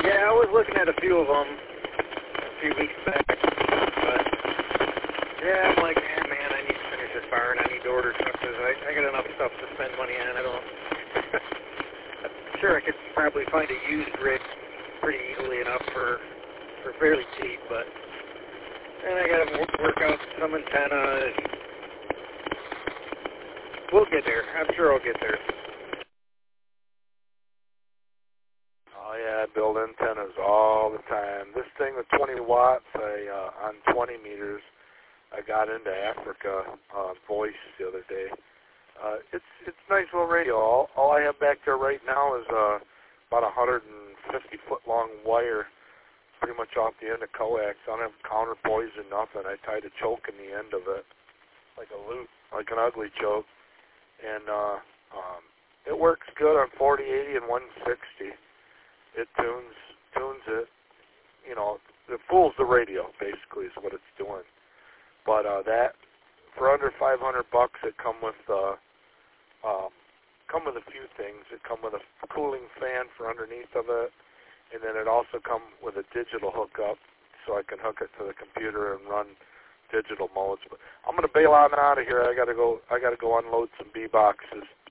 Yeah, I was looking at a few of them a few weeks back, but yeah, I'm like, man, I need to finish this barn. I need to order trusses. I got enough stuff to spend money on. I don't. I'm sure I could probably find a used rig pretty easily enough for fairly cheap, but then I got to work out some antennas. We'll get there. I'm sure I'll get there. Oh yeah, I build antennas all the time. This thing with 20 watts, on 20 meters, I got into Africa voice the other day. It's a nice little radio. All I have back there right now is about 150 foot long wire, pretty much off the end of coax. I don't have counterpoise or nothing. I tied a choke in the end of it, like a loop, like an ugly choke, and it works good on 40, 80, and 160. It tunes it, you know, it fools the radio, basically, is what it's doing. But that, for under $500, it come with a few things. It come with a cooling fan for underneath of it, and then it also come with a digital hookup, so I can hook it to the computer and run digital modes. But I'm gonna bail on out of here. I gotta go unload some B boxes.